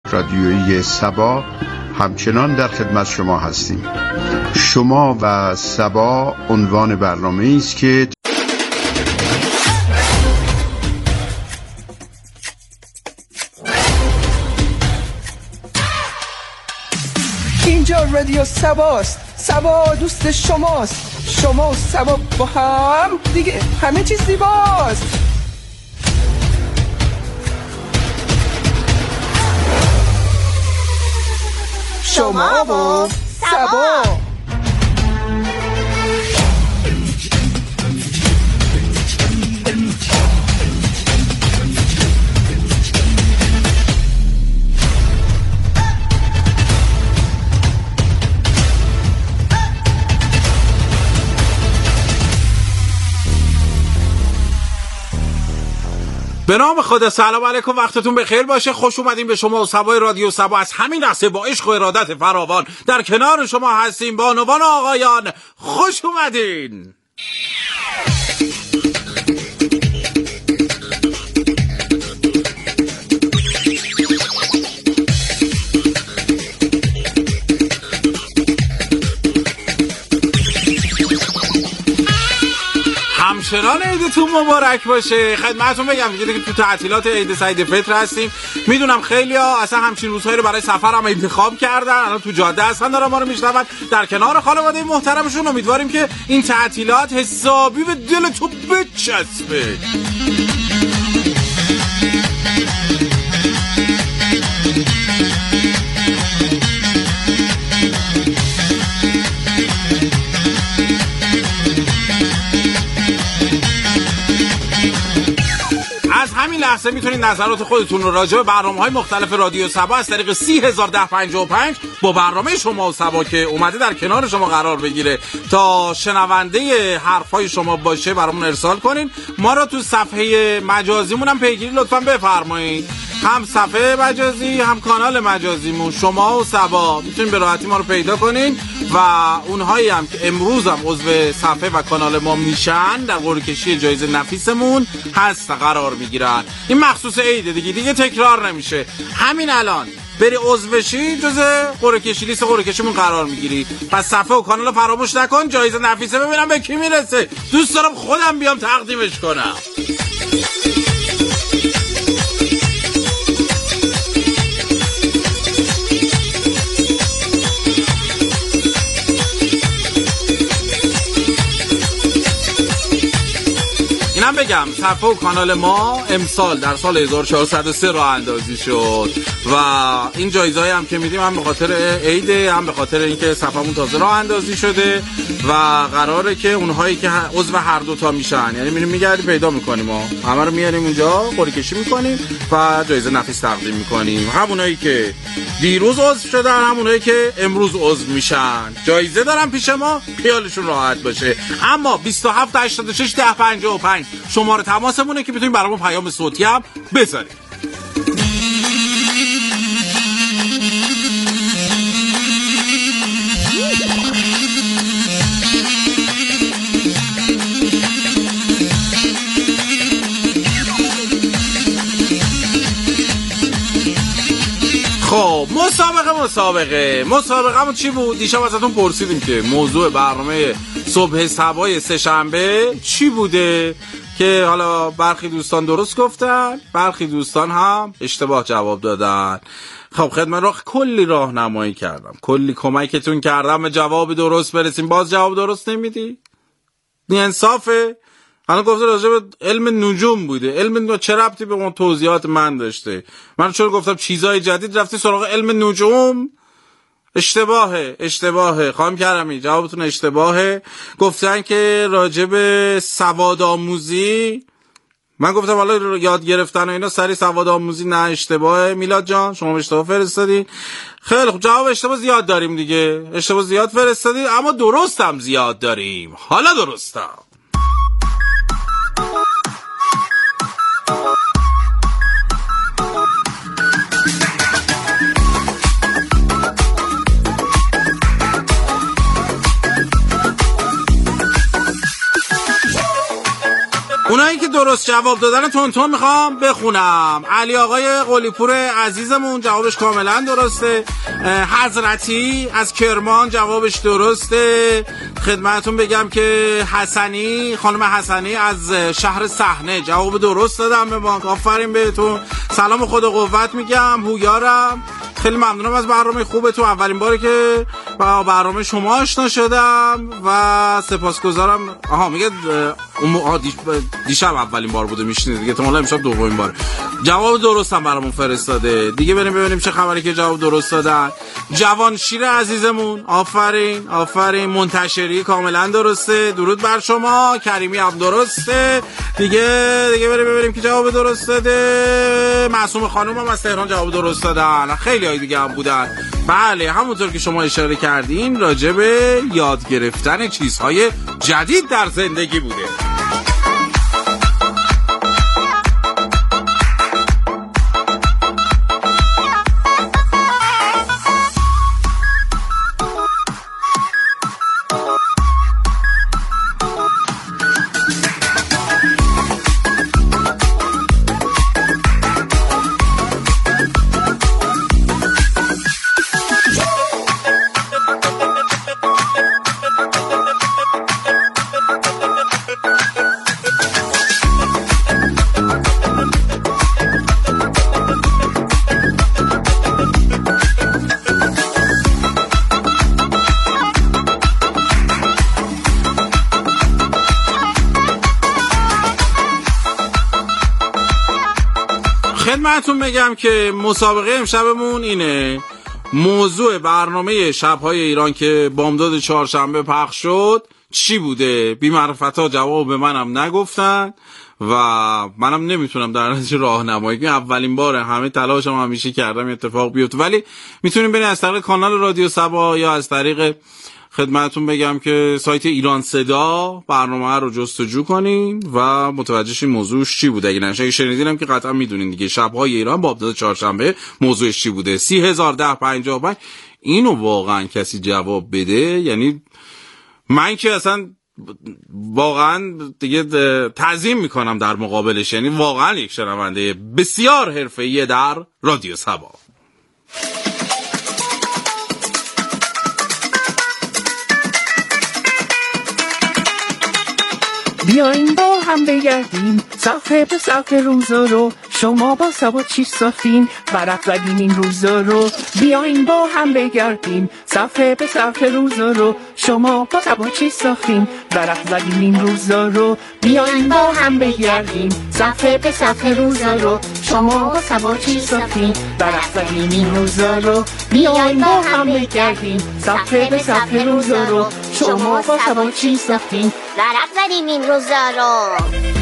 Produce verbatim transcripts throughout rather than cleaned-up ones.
رادیویی سبا همچنان در خدمت شما هستیم. شما و سبا عنوان برنامه است که اینجا رادیو سباست. سبا دوست شماست. شما و سبا با هم دیگه همه چیز زیباست. شما و سبا. به نام خدا. سلام علیکم، وقتتون بخیر باشه. خوش اومدین به شما و سبای رادیو سبا. از همین لحظه با عشق و ارادت فراوان در کنار شما هستیم. بانوان و آقایان خوش اومدین. همچنان عیدتون مبارک باشه. خدمتتون بگم دیگه که تو تعطیلات عید سعید فطر هستیم. میدونم خیلیا اصلا همچین روزهایی رو برای سفر هم انتخاب کردن، الان تو جاده هستن دارن ما رو میشنون در کنار خانواده محترمشون. امیدواریم که این تعطیلات حسابی به دل تو بچسبه. از همین لحظه میتونید نظرات خودتون رو راجع به برنامه‌های مختلف رادیو سبا از طریق سی هزار ده پنجاه و پنج با برنامه شما و سبا که اومده در کنار شما قرار بگیره تا شنونده حرفای شما باشه برامون ارسال کنین. ما رو تو صفحه مجازیمون هم پیگیری لطفاً بفرمایید. هم صفحه مجازی هم کانال مجازیمون شما و سبا میتونین به راحتی ما رو پیدا کنین و اونهایی هم که امروز هم عضو صفحه و کانال ما میشن در قرعه کشی جایزه نفیسمون هست قرار میگیرن. این مخصوص عید دیگه دیگه تکرار نمیشه. همین الان بری عضو بشی جز قرعه کشی لیست قرعه کشیمون قرار میگیری. پس صفحه و کانال فراموش نکن. جایزه نفیسه ببینم به کی میرسه. دوست دارم خودم بیام تقدیمش کنم. اینم بگم صفحه و کانال ما امسال در سال هزار و چهارصد و سه راه اندازی شد و این جایزه‌ای هم که میدیم هم به خاطر عید هم به خاطر اینکه صفحه‌مون تازه راه اندازی شده و قراره که اونهایی که عضو هر دو تا میشن، یعنی میریم میگردیم پیدا میکنیم ما همه رو میاریم اونجا قرعه کشی میکنیم و جایزه نفیس تقدیم میکنیم. همونایی که دیروز عضو شدن همونایی که امروز عضو میشن جایزه دارن پیش ما، خیالشون راحت باشه. اما بیست و هفت هشتاد و شش ده پنجاه و پنج شماره تماسمونه که میتونید برامون پیام صوتی هم بذارید. خب مسابقه مسابقه مسابقه چی بود؟ دیشب ازتون پرسیدیم که موضوع برنامه صبح سبای سه شنبه چی بوده که حالا برخی دوستان درست گفتن برخی دوستان هم اشتباه جواب دادن. خب خدمت رو کلی راهنمایی کردم، کلی کمکتون کردم به جواب درست برسیم، باز جواب درست نمیدی؟ این انصافه؟ الان گفته راجع به علم نجوم بوده. علم نجوم چه ربطی به اون توضیحات من داشته؟ من چون گفتم چیزای جدید رفتی سراغ علم نجوم؟ اشتباهه اشتباهه خانم کرمی، جوابتون اشتباهه. گفتن که راجع به سواد آموزی، من گفتم حالا یاد گرفتن و اینا سری سواد آموزی، نه اشتباهه. میلاد جان شما اشتباه فرستادین. خیلی خوب، جواب اشتباه زیاد داریم دیگه، اشتباه زیاد فرستادین اما درست هم زیاد داریم. حالا درستم. درست جواب دادن تون تون میخوام بخونم. علی آقای قلیپور عزیزمون جوابش کاملا درسته. حضرتی از کرمان جوابش درسته. خدمتتون بگم که حسنی، خانم حسنی از شهر صحنه جواب درست دادم به بانک. آفرین بهتون. سلام خدا قوت میگم. هویارم. خیلی ممنونم از برنامه خوبتون. اولین باری که با برنامه شما آشنا شدم و سپاسگزارم. آها میگه دیشب اولین بار بوده میشنید دیگه، احتمالاً امشب دومین بار. جواب درستم برامون فرستاده دیگه. بریم ببینیم چه خبری که جواب درست دادن. جوان شیر عزیزمون آفرین آفرین. منتشری کاملا درسته. درود بر شما. کریمی هم درسته دیگه. دیگه بریم ببینیم که جواب درست داده. معصوم خانم هم از تهران جواب درست دادن. خیلی های دیگه هم بودن. بله همونطور که شما اشاره کردین راجع به یاد گرفتن چیزهای جدید در زندگی بوده. خدمتتون بگم که مسابقه امشبمون اینه. موضوع برنامه شب‌های ایران که بامداد چهارشنبه پخش شد چی بوده؟ بی معرفتا جواب به منم نگفتن و منم نمیتونم در نتیجه راهنمایی کنم. اولین باره همه تلاشم همیشه کردم اتفاق بیفته، ولی میتونیم برید از طریق کانال رادیو سبا یا از طریق خدمتتون بگم که سایت ایران صدا برنامه رو جستجو کنین و متوجه شین موضوعش چی بوده. اگه نشه شنیدینم که قطعا میدونین دیگه. شب‌های ایران بامداد چهارشنبه موضوعش چی بوده؟ سی هزار ده پنجاه و پنج. اینو واقعا کسی جواب بده یعنی من که اصلا واقعا دیگه تعظیم میکنم در مقابلش. یعنی واقعا یک شنونده بسیار حرفه‌ای در رادیو سبا. بیاین با هم بگردیم صفحه به صفحه روزا رو، شما با سبا چی ساختین ورق زدین این روزا رو. بیاین با هم بگردیم صفحه به صفحه روزا رو، شما با سبا چی ساختین ورق زدین این روزا رو. بیاین با هم بگردیم صفحه به صفحه روزا رو، شما با سبا چی ساختین ورق زدین این روزا رو. بیاین با هم بگردیم صفحه به صفحه روزا رو، شما با سبا چی ساختین ورق زدین این روزا رو.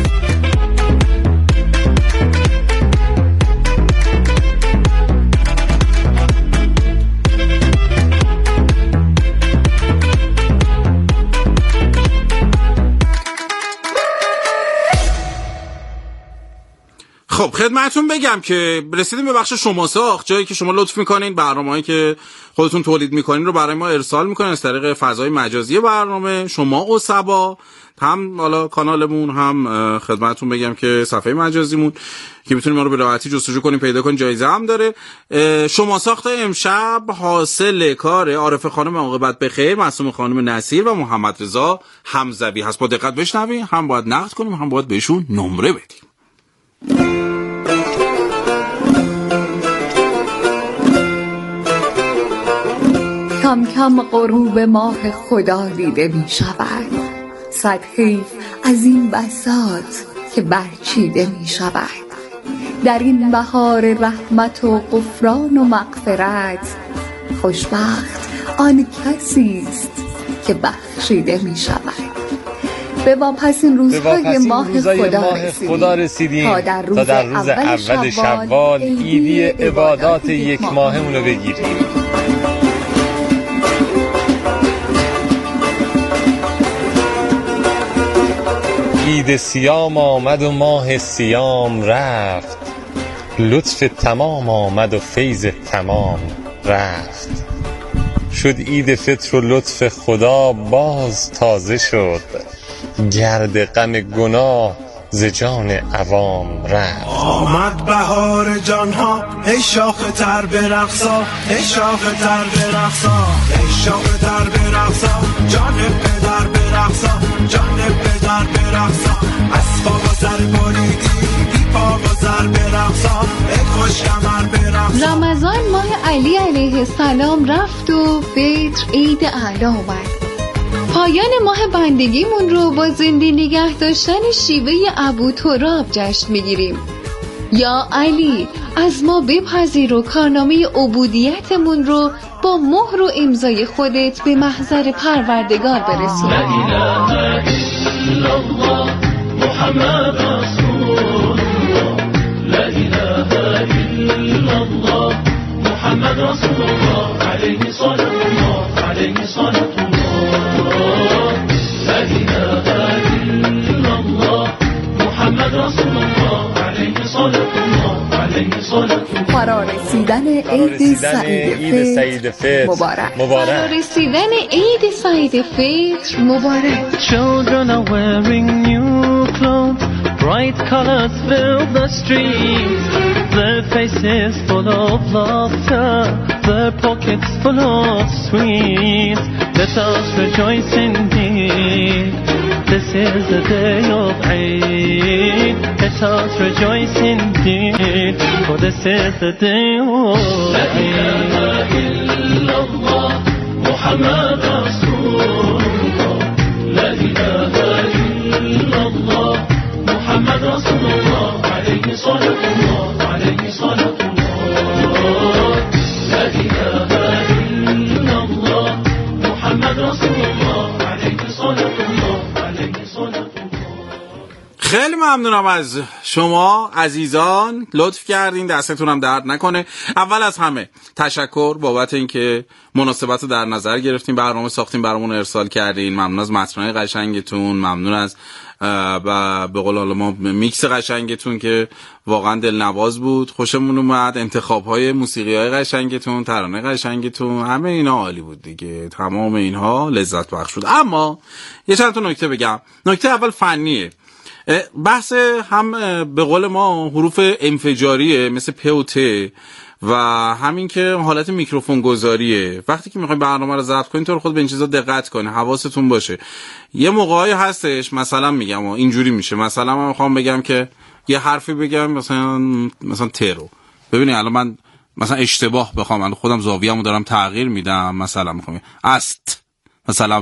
خب خدمتتون بگم که رسیدیم به بخش شما ساخت، جایی که شما لطف میکنین برنامه‌ای که خودتون تولید میکنین رو برای ما ارسال میکنین از طریق فضای مجازی برنامه. شما و سبا هم حالا کانالمون هم خدمتتون بگم که صفحه مجازیمون که میتونید ما رو به راحتی جستجو کنین پیدا کنین. جایزه هم داره. شما ساخت امشب حاصل کار عارفه خانم عاقبت بخیر، معصوم خانم نصیر و محمد رضا حمزوی هست. با دقت بشنوین، هم باید نقد کنیم هم باید بهشون نمره بدیم. کم کم غروب ماه خدا دیده می شود، صد حیف از این بساط که برچیده می شود. در این بهار رحمت و غفران و مغفرت، خوشبخت آن کسی است که بخشیده می شود. به واپسین روزهای ماه خدا, خدا رسیدیم تا در روز, تا در روز اول, اول شوال ایدی عبادات یک ماهمون رو بگیریم. عید سیام آمد و ماه سیام رفت، لطف تمام آمد و فیض تمام رفت. شد عید فطر و لطف خدا باز تازه شد، گرد غم گناه ز جان عوام رفت. آمد بهار جانها ای شاخ تر برقصا، ای شاخ تر برقصا، ای شاخ تر برقصا، جان پدر برقصا، جان پدر برقصا، از پا و سر بریدی بی پا و سر برقصا، ای خوش کمر برقصا. رمضان ماه علی علیه السلام رفت و فطر عید اعلی آمد. پایان ماه بندگیمون رو با زنده نگه داشتن شیوه ابو تراب جشن میگیریم. یا علی از ما بپذیر و کارنامه عبودیتمون رو با مهر و امضای خودت به محضر پروردگار برسون. لا اله الا الله محمد رسول الله، لا اله الا الله محمد رسول الله، علیه صلوات الله، علیه صلوات الله. لا اله الا الله محمد رسول الله، علیه صلوات الله، علیه صلوات الله. فرارسیدن عید سعید فطر مبارک. فرارسیدن عید سعید فطر مبارک. Children are wearing new clothes, bright colors fill the streets, their faces full of laughter, their pockets full of sweets. Let us rejoice indeed, this is the day of Eid. Let us rejoice indeed, for this is the day of Eid. La ilaha illallah Muhammad Rasulullah, la ilaha illallah Muhammad Rasulullah, alayhi salatullah, alayhi salatullah. La ilaha illallah Muhammad Rasulullah, alayhi salatullah, alayhi salatullah. خیلی ممنونم از شما عزیزان، لطف کردین، دستتون هم درد نکنه. اول از همه تشکر بابت اینکه مناسبت رو در نظر گرفتین، برنامه ساختین، برامون ارسال کردین. ممنون از متنای قشنگتون، ممنون از و به قول حالا ما میکس قشنگتون که واقعا دلنواز بود، خوشمون اومد. انتخاب‌های موسیقی‌های قشنگتون، ترانه قشنگتون، همه اینا عالی بود دیگه. تمام اینها لذت بخش بود. اما یه چند تا نکته بگم. نکته اول فنیه. بحث هم به قول ما حروف انفجاریه مثل پ و ت و همین که حالت میکروفون گذاریه. وقتی که میخواین برنامه رو ضبط کنین تو خود به این چیزا دقت کنین، حواستون باشه. یه موقعی هستش مثلا میگم اینجوری میشه، مثلا من میخوام بگم که یه حرفی بگم مثلا مثلا ت رو ببینید الان من مثلا اشتباه بخوام، من خودم زاویه‌مو دارم تغییر میدم، مثلا میخوام است مثلا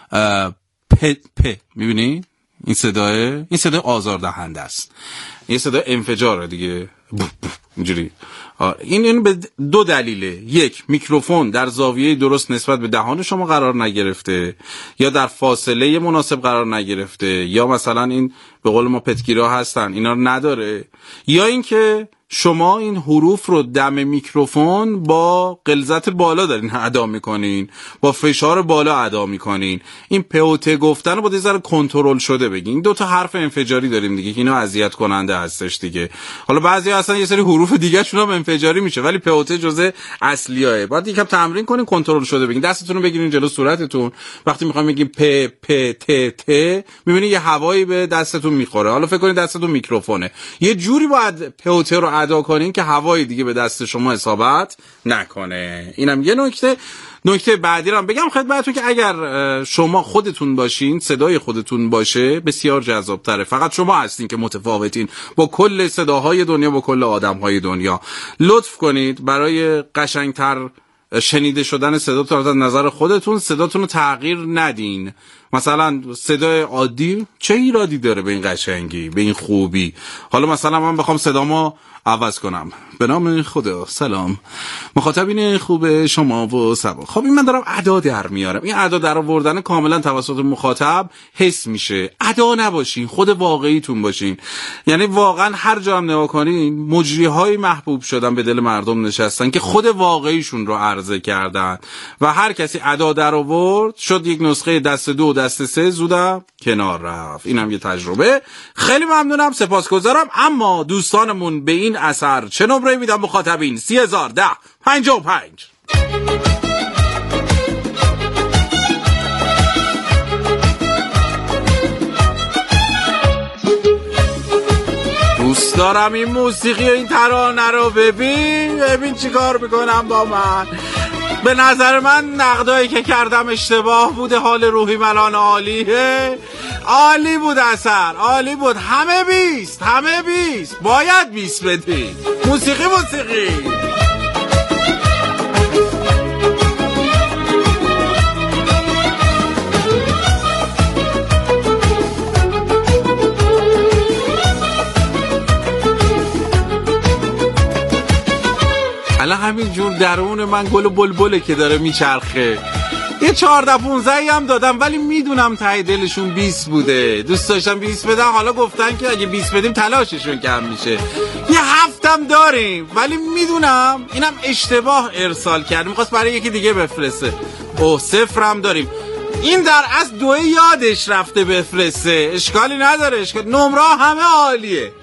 پ پ میبینی این صداه این صدای آزاردهنده است، این صدای انفجاره دیگه اینجوری. این این به دو دلیله. یک، میکروفون در زاویه درست نسبت به دهان شما قرار نگرفته یا در فاصله مناسب قرار نگرفته، یا مثلا این به قول ما پتگیرها هستن اینا رو نداره، یا اینکه شما این حروف رو دم میکروفون با غلظت بالا دارین ادا میکنین، با فشار بالا ادا میکنین. این پ و ت گفتن رو با یه ذره کنترل شده بگین. دو تا حرف انفجاری داریم دیگه که اینا اذیت کننده هستش دیگه. حالا بعضی اصلا یه سری حروف دیگه شون هم انفجاری میشه ولی پ و ت جزء اصلیه. بعد یکم تمرین کنین کنترل شده بگین. دستتون رو بگیرین جلو صورتتون، وقتی میخوایم بگین پ پ ت ت میبینین یه هوایی به دستتون میخوره. حالا فکر کنین دستتون میکروفونه، یه جوری باید پ و ت رو ادا کنین که هوای دیگه به دست شما اصابت نکنه. اینم یه نکته. نکته بعدی رو بگم خدمتتون که اگر شما خودتون باشین، صدای خودتون باشه، بسیار جذاب‌تره. فقط شما هستین که متفاوتین با کل صداهای دنیا، با کل آدم‌های دنیا. لطف کنید برای قشنگتر شنیده شدن صداتون از نظر خودتون صداتون رو تغییر ندین. مثلا صدای عادی چه ایرادی داره به این قشنگی، به این خوبی؟ حالا مثلا من بخوام صدامو عوض کنم، به نام خدا سلام مخاطبین خوب شما و سبا. خب این من دارم ادا در میارم. این ادا در آوردن کاملا توسط مخاطب حس میشه. ادا نباشین، خود واقعیتون باشین. یعنی واقعا هر جا هم نگاه کنین مجریهای محبوب شدن به دل مردم نشستن که خود واقعیشون رو عرضه کردن و هر کسی ادا در آورد شد یک نسخه دست دو و دست سه زودم کنار رفت. اینم یه تجربه. خیلی ممنونم، سپاسگزارم. اما دوستانمون به این اثر چه نمره میدم مخاطبین؟ سی هزار ده پنجاه و پنج. دوست دارم این موسیقی و این ترانه رو. ببین ببین چی کار میکنم با من. به نظر من نقدایی که کردم اشتباه بوده. حال روحی الان عالیه. عالی بود اثر، عالی بود. همه بیست همه بیست باید بیست بدی. موسیقی موسیقی الان همینجور درون من گل و بلبله که داره میچرخه. یه چهارده پونزده هم دادم ولی میدونم ته دلشون بیست بوده. دوست داشتم بیست بدن، حالا گفتن که اگه بیست بدیم تلاششون کم میشه. یه هفتم داریم ولی میدونم اینم اشتباه ارسال کرد، میخواست برای یکی دیگه بفرسته. اوه صفرم داریم. این در اصل دوی یادش رفته بفرسته. اشکالی نداره، اشکال نمره همه عالیه.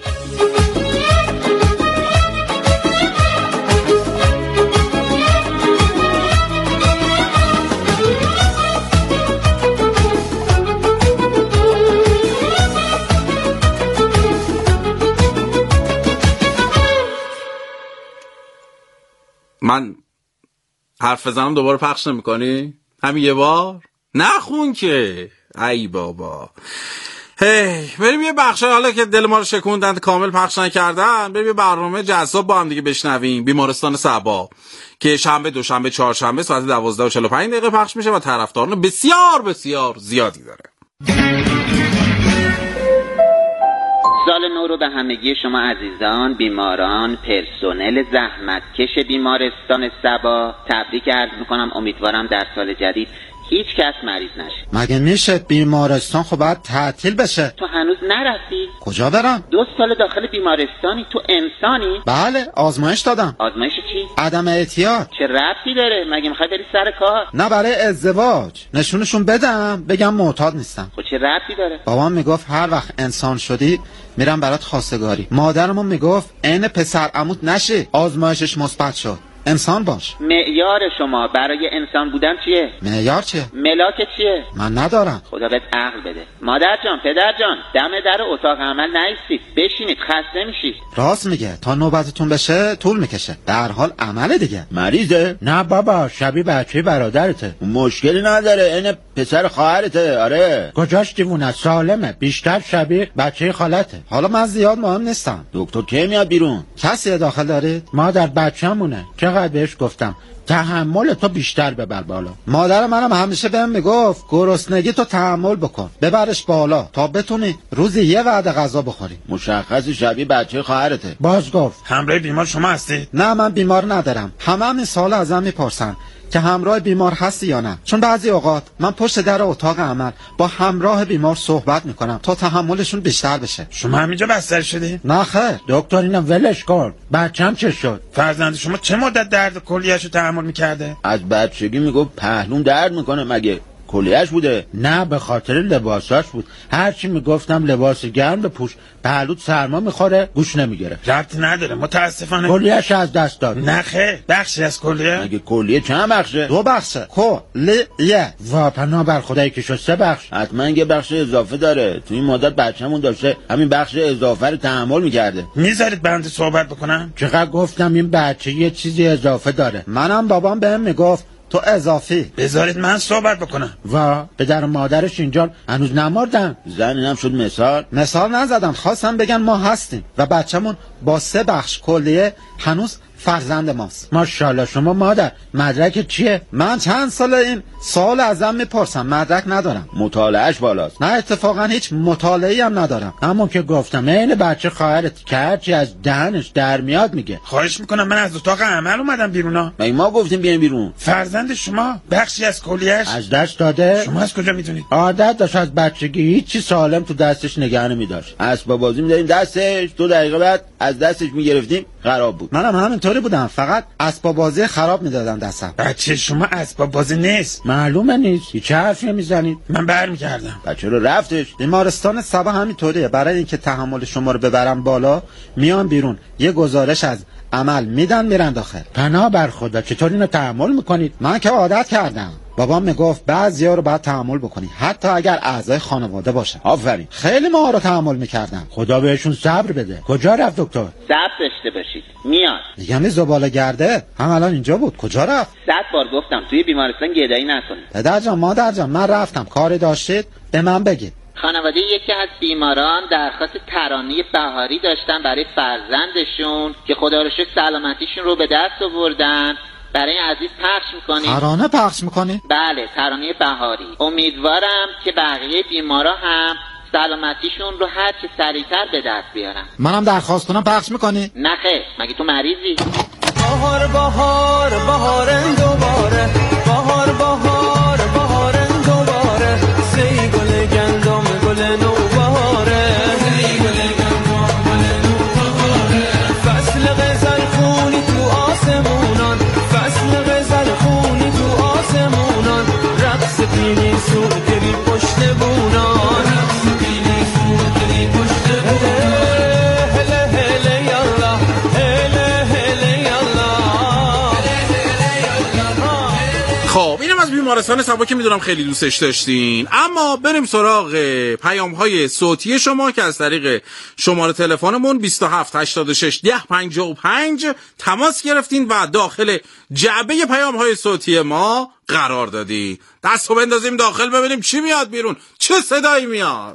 من حرف بزنم دوباره پخش نمی کنی؟ همین یه بار؟ نخون که ای بابا. هی بریم یه بخش حالا که دل ما رو شکوندن کامل پخش نکردن، بریم یه برنامه جذاب با هم دیگه بشنویم. بیمارستان صبا که شنبه دوشنبه چهارشنبه ساعت دوازده و چهل و پنج دقیقه پخش میشه و طرفداران بسیار بسیار زیادی داره. سال نو رو به همگی شما عزیزان، بیماران، پرسنل زحمتکش بیمارستان صبا تبریک عرض میکنم. امیدوارم در سال جدید هیچ کس مریض نشه. مگه میشه بیمارستان خب باید تعطیل بشه؟ تو هنوز نرفتی؟ کجا برم؟ دو سال داخل بیمارستانی، تو انسانی؟ بله آزمایش دادم. آزمایش چی؟ عدم اعتیاد. چه ربطی داره؟ مگه میخوای بری سر کار؟ نه برای ازدواج نشونشون بدم بگم معتاد نیستم. خب چه ربطی داره؟ بابام میگفت هر وقت انسان شدی میرم برات خواستگاری. مادرمون میگفت عین پسر عموت نشی آزمایشش مثبت شد انسان باش. معیار شما برای انسان بودن چیه؟ معیار چیه؟ ملاک چیه؟ من ندارم. خدا بهت عقل بده. مادر جان، پدر جان، دم در اتاق عمل نایستید، بشینید، خسته میشید. راست میگه، تا نوبتتون بشه طول میکشه. در حال عمل دیگه. مریضه؟ نه بابا، شبیه بچه برادرته. مشکلی نداره، این پسر خواهرته. آره. کجاش دیوونه، سالمه، بیشتر شبیه بچه خالته. حالا من زیاد مهم نیستم. دکتر کی میاد بیرون؟ کسی داخل دارید؟ مادر بچه‌مونه. چقدر بهش گفتم تحمل تو بیشتر ببر بالا. مادر منم همیشه بهم میگفت گرسنگی تو تحمل بکن، ببرش بالا تا بتونی روزی یه وعده غذا بخوری. مشخص شبیه بچه خواهرته. باز گفت همراه بیمار شما هستی؟ نه من بیمار ندارم. همه هم این سوال ازم میپرسن که همراه بیمار هستی یا نه، چون بعضی اوقات من پشت در اتاق عمل با همراه بیمار صحبت میکنم تا تحملشون بیشتر بشه. شما همینجا بستر شدی؟ نه خیر دکتر، اینو ولش کن. بچه‌م چه شد؟ فرزند شما چه مدت درد کلیه‌شو تحمل میکرده؟ از بچگی میگفت پهلوم درد میکنه. مگه کلیه‌اش بوده؟ نه به خاطر لباساش بود. هرچی میگفتم لباس گرم بپوش، پهلوت سرما میخوره، گوش نمیگیره. ربطی نداره متاسفانه. کلیه‌اش از دست داد. نه خیر، بخشی از کلیه. مگه کلیه چند بخشه؟ دو بخشه. کلیه. وا پناه بر خدایی که شد سه بخش. حتما یه بخش اضافه داره. تو این مدت بچه‌مون داشته همین بخش اضافه رو تحمل میکرده. میذارید بنده صحبت بکنم؟ چقدر گفتم این بچه یه چیزی اضافه داره. منم بابام بهم میگفت تو اضافی. بذارید من صحبت بکنم. وا پدر و مادرش اینجا هنوز نمردن. زن اینم شد مثال. مثال نزدم، خواستم بگن ما هستیم و بچه‌مون با سه بخش کلیه هنوز فرزند ماست. ماشاءالله. شما مادر مدرک چیه؟ من چند سال این سوال ازم میپرسم، مدرک ندارم. مطالعهش بالاست. نه اتفاقا هیچ مطالعه‌ای هم ندارم. اما که گفتم این بچه خواهرت که هرچی از دهنش در میاد میگه. خواهش میکنم، من از اتاق عمل اومدم بیرونا. مگه ما گفتیم بیاین بیرون؟ فرزند شما بخشی از کلیه‌اش از دست داده. شما از کجا میدونید؟ عادت داشت از بچگی هیچی سالم تو دستش نگه نمی‌داشت. اسباب بازی می‌دادیم دستش، دو دقیقه بعد از دستش میگرفتیم خراب بود. منم همینطوری بودم، فقط اسباب بازی خراب میدادم دستم. بچه شما اسباب بازی نیست. معلومه نیست. هیچ حرفی میزنید؟ من برمیگردم. بچه رو رفتش. بیمارستان صبا همینطوریه. برای اینکه تحمل شما رو ببرم بالا میان بیرون، یه گزارش از عمل میدن میرن داخل. پناه بر خدا، چطور اینو تحمل میکنید؟ من که عادت کردم. بابام میگفت بعضیا رو باید تحمل بکنی حتی اگر اعضای خانواده باشن. آفرین، خیلی ما رو تحمل میکردن. خدا بهشون صبر بده. کجا رفت دکتر؟ صبر داشته باشید میاد. میگم زباله گرده هم الان اینجا بود. کجا رفت؟ صد بار گفتم توی بیمارستان گدایی نکنید. پدر جان مادر جان من رفتم، کاری داشتید به من بگید. خانواده یکی از بیماران درخواست ترانه بهاری داشتن برای فرزندشون که خدا رو شکر سلامتیشون رو به دست آوردن. برای عزیز پخش میکنیم. ترانه پخش میکنی؟ بله ترانه بهاری. امیدوارم که بقیه بیمارا هم سلامتیشون رو هر چه سریعتر به دست بیارن. منم درخواست کنم پخش میکنی؟ نه خیر، مگه تو مریضی؟ بهار بهار بهار دوباره، بهار بهار بهار دوباره، سی گل گندم گل نوبهاره، سی گل گندم گل نوبهاره، فصل غزل خونی تو آسمونان، فصل غزل خونی تو آسمونان، رقص پیلی سوگری پشت بونان، رقص پیلی سوگری پشت بونان. خب اینم از بیمارستان صبا که میدونم خیلی دوستش داشتین. اما بریم سراغ پیام های صوتی شما که از طریق شماره تلفنمون بیست و هفت هشتاد و شش ده پنجاه و پنج تماس گرفتین و داخل جعبه پیام های صوتی ما قرار دادی. دستو بندازیم داخل ببینیم چی میاد بیرون، چه صدایی میاد.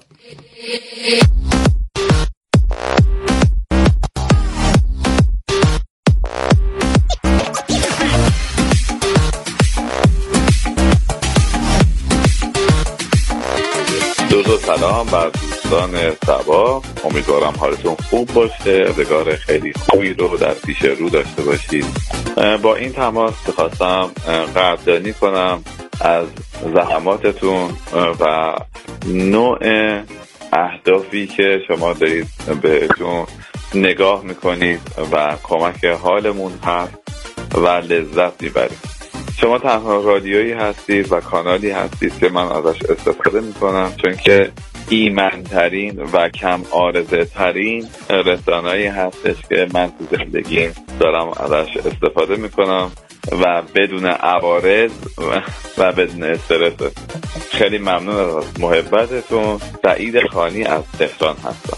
درود و سلام بر دوستان صبا، امیدوارم حالتون خوب باشه، روزگار خیلی خوبی رو در پیش رو داشته باشید. با این تماس خواستم قدردانی کنم از زحماتتون و نوع اهدافی که شما دارید بهتون نگاه میکنید و کمک حالمون هست و لذت میبرید. شما تنها رادیویی هستید و کانالی هستید که من ازش استفاده میکنم، چون که ایمن‌ترین و کم عارضه ترین رسانه‌ای هستش که من تو زندگیم دارم ازش استفاده میکنم و بدون عوارض و بدون استرس. خیلی ممنون از محبتتون. سعید خانی از تهران هستم.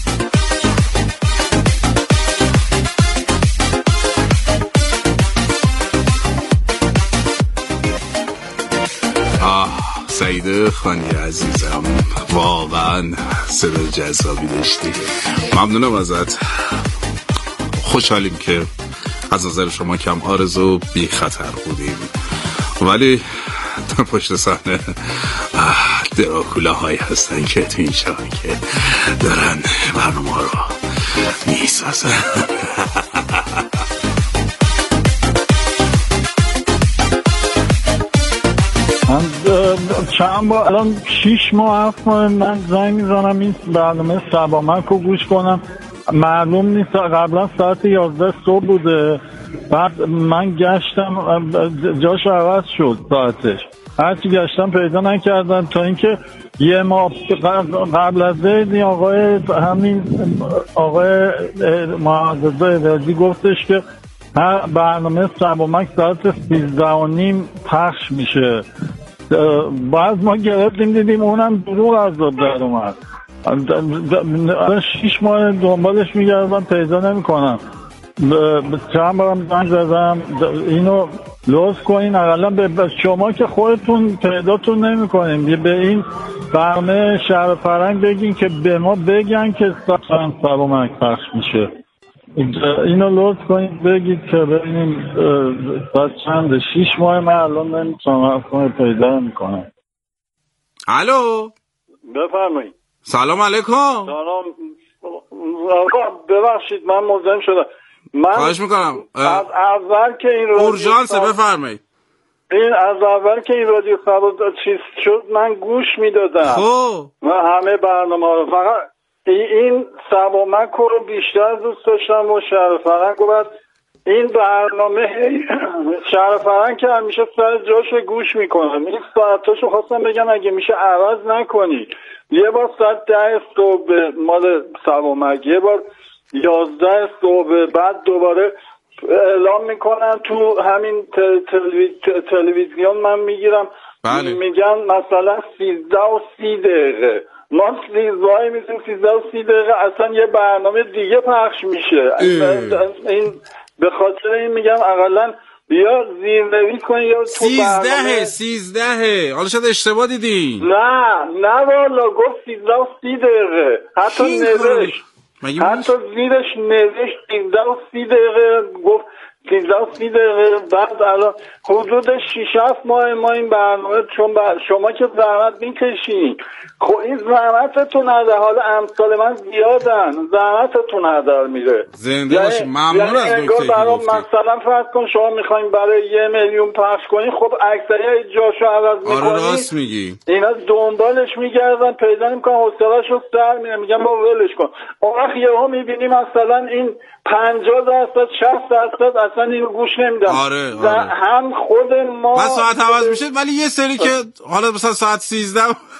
سعید خانی عزیزم، واقعا صدا جذابی داشتی. ممنونم ازت. خوشحالیم که از نظر شما کم عارض و بی خطر بودیم، ولی پشت صحنه دراکولا هایی هستن که تو این شبکه دارن برنامه رو میسازن. من چند بار الان شیش ماه هفت ماه من زنگ میزنم این برنامه سبامک رو گوش کنم، معلوم نیست. قبلا ساعت یازده صبح بوده، بعد من گشتم جاش عوض شد ساعتش، هرچی گشتم پیدا نکردم تا اینکه یه ماه قبل از این آقای همین آقای محمد رضا گفتش که هر برنامه سبامک ساعت سیزده و نیم پخش میشه. باز ما گرفتیم دیدیم اونم دروغ از داد در اومد. شیش ماه دنبالش میگردم پیدا نمیکنم. چند بارم زنگ زدم اینو لطف کنین اقلا به شما که خودتون پیداتون نمیکنیم به این برنامه شهر فرنگ بگین که به ما بگن که ساعت سبامک پخش میشه. اینو لطف کنید بگید که ببینیم ساعت چنده. شیش ماه من الان نمیتونم افغان پیدا میکنم. الو بفرمایید. سلام علیکم. سلام. ببخشید من مزاحم شدم. من خواهش میکنم از اول که این رادیو اورژانسه بفرمایید. این از اول که این رادیو خبر چیز شد من گوش میدادم. خب و همه برنامه رو فقط این سبامک رو بیشتر دوست داشتم و شهر فرنگ رو. بعد این برنامه شهر فرنگ که همیشه سر جاش گوش میکنم. این ساعتاشو خواستم بگم اگه میشه عوض نکنی. یه بار ساعت ده صبح مال سبامک، یه بار یازده صبح، بعد دوباره اعلام میکنن تو همین تلویزیون من میگیرم بله. میگن مثلا سیزده و سی دقیقه ما سیزده میتونیم سیزده و سی دقیقه اصلا یه برنامه دیگه پخش میشه. این به خاطر این میگم اقلا یا زیرنویس کنی یا تو سیزدهه سیزدهه حالا شاید اشتباه دیدی. نه نه والا گفت سیزده و سی دقیقه حتی نوشت حتی زیرش نوشت سیزده و سی دقیقه گفت سیزده و سی دقیقه. بعد الان حدود شیش هفت ماه ما این برنامه چون شما که زحمت میکشین خب این زحمتتون هدر حالا امثال من زیادن زحمتتون هدر میره. زنده باشی ممنون از نکته که گفتی. مثلا فرض کن شما میخواین برای یه میلیون پخش کنین خب اکثریت جاشو عوض میکنین. آره راست میگی. اینا دنبالش میگردن پیدا نمیکنن حوصله‌شو سر میره میگن با ولش کن. اون وقت یهو میبینی مثلا این پنجاه درصد شصت درصد اصلا اینو گوش نمیدن. آره آره. هم خود ما من ساعت عوض میشه ولی یه سری که حالا مثلا ساعت سیزده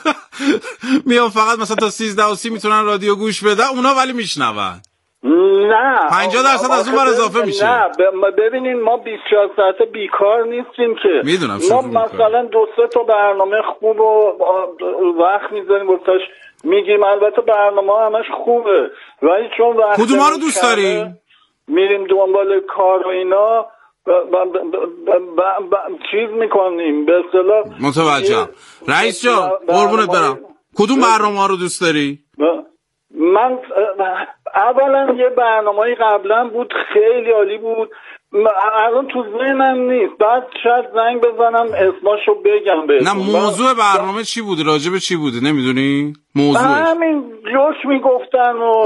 میام فقط مثلا تا سیزده و سی میتونن رادیو گوش بدن اونا ولی میشنون. نه پنجاه درصد از اون بر اضافه میشه. نه ببینین ما بیست و چهار ساعته بیکار نیستیم که. میدونم ما مثلا دو سه تا برنامه خوب و وقت میذاریم واسش میگیم. البته برنامه همش خوبه ولی چون وقت کدوم ها رو دوست داری؟ میریم دنبال کار و اینا ب ب ب ب ب چیز میکنیم به اصطلاح. متوجهم. رئیس جان قربونت برم کدوم برنامه ها رو دوست داری؟ من اولا یه برنامه‌ای قبلا بود خیلی عالی بود الان تو ذهنم نیست بعد شاید زنگ بزنم اسماشو بگم بهتون. نه موضوع برنامه چی بوده راجب چی بوده نمیدونی؟ موضوع همین جوش میگفتن و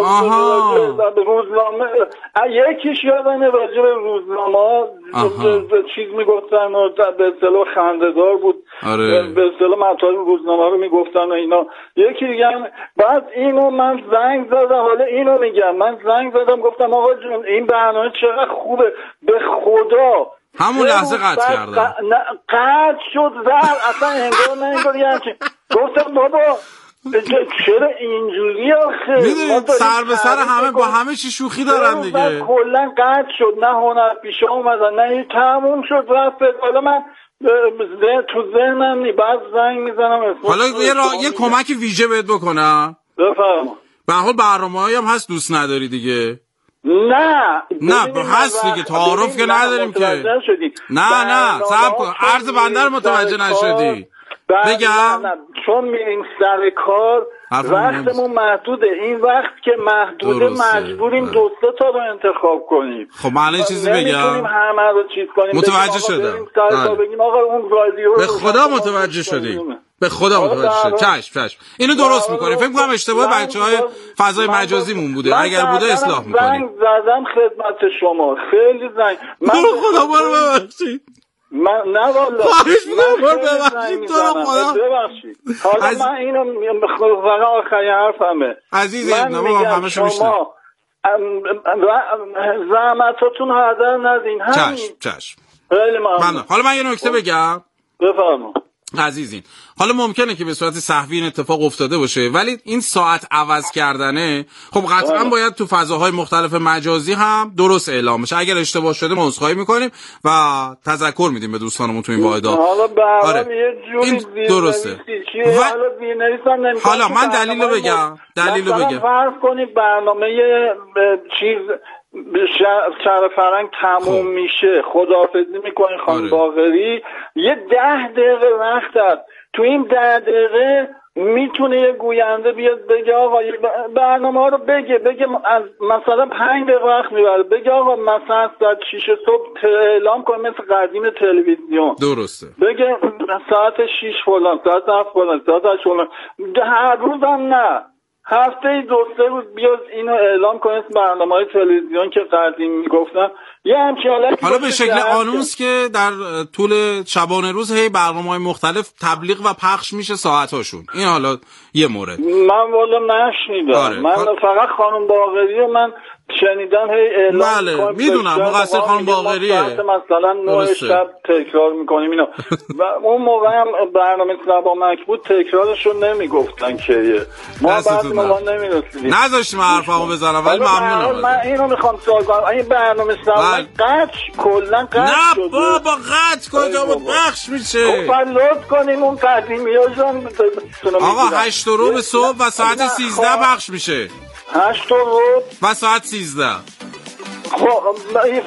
روزنامه یکیش یادمه راجب روزنامه چیز میگفتن و به اصطلاح خنده‌دار بود. آره. به اصطلاح مطالب روزنامه رو میگفتن و اینا. یکی دیگه بعد اینو من زنگ زدم حالا اینو میگم من زنگ زدم گفتم آقا جون این برنامه چقدر خوبه به خدا همون لحظه قطع کردم. قطع شد زر اصلا انگار نه انگار یعنی گفتم بابا چرا اینجوری آخه میدونید سر به سر همه با همه چی شوخی دارن دیگه. کلا قطع شد نه هنر پیشه اومدن نه این تموم شد رفت. حالا من تو ذهنم نی بعد زنگ میزنم. حالا یه را... یه کمک ویژه بهت بکنم. بفرما. به حال برنامه‌ای هم هست دوست نداری دیگه. نه نه هست دیگه تعارف که نداریم که. نه نه صبر کن عرض بنده رو متوجه نشدی. بگم چون میریم سر کار وقتمون محدوده. این وقت که محدوده مجبوریم دو سه تا رو انتخاب کنیم. خب من یه چیزی بگم نمیتونیم همه رو چیز کنیم. متوجه شدم. بگیم آقا اون رادیو به خدا متوجه شدی. به خدا متوجه شد. چشم چشم اینو درست میکنیم. فکر کنم اشتباه بچهای فضای مجازیمون بوده. اگر بوده اصلاح میکنیم. زنگ زدم خدمت شما خیلی زنگ من خدا برو ببخشید. من نه والا خواهش می‌کنم برو ببخشید تو رو خدا ببخشید. حالا از... من اینو فقط آخری حرفمه عزیزی نما همه شو میشنم. زحمتاتون هدر ندین. همین چشم چشم خیلی ممنون. حالا من یه نکته بگم بفرما. عزیزین حالا ممکنه که به صورت سهوی این اتفاق افتاده باشه ولی این ساعت عوض کردنه خب قطعا باید تو فضاهای مختلف مجازی هم درست اعلام بشه. اگر اشتباه شده ما عذرخواهی میکنیم و تذکر میدیم به دوستانمون تو این واحدا. حالا به آره. یه جوری این درسته و... حالا, حالا من دلیلو بگم دلیلو بگم فرض کنید برنامه چیز شهر فرنگ تموم خب. میشه خداحافظی میکنی خانم آره. باقری یه ده دقیقه وقت هست. تو این ده دقیقه میتونه یه گوینده بیاد بگه آقا برنامه ها رو بگه بگه از مثلا پنج دقیقه وقت میبره بگه آقا مثلا ساعت شیش صبح اعلام کن مثل قدیم تلویزیون درسته بگه ساعت شیش فلان ساعت هفت فلان ساعت هشت فلان هر روز هم نه هفته دو سه روز بیاد اینو اعلام کنه برنامه های تلویزیون که قدیم میگفتن یه همچین حالتی حالا به شکل آنونس که در طول شبانه روز هی برنامه‌های مختلف تبلیغ و پخش میشه ساعتاشون. این حالا یه مورد من والا نشنیدم. آره. من حال... فقط خانم باقری و من شنیدن هی اعلام بله می‌کنیم میدونم فشار مقصر ما خانم میگیم ما باقریه ساعت مثلا نه درسته. شب تکرار میکنیم اینو و اون موقع هم برنامه سبا مک بود تکرارشون نمیگفتن که ما دستتون بعد ما درد. نمیرسیدیم نذاشتیم حرفمو بزنم ولی ممنونم من اینو میخوام سوال کنم این برنامه سبا بله. مک قطع کلا قطع نه شده بابا قطع کجا بود پخش میشه خب لطف کنیم اون قدیمیاشون آقا هشت و ربع صبح و ساعت نه، سیزده خب. پخش میشه هشت و ربع و ساعت سیزده خب این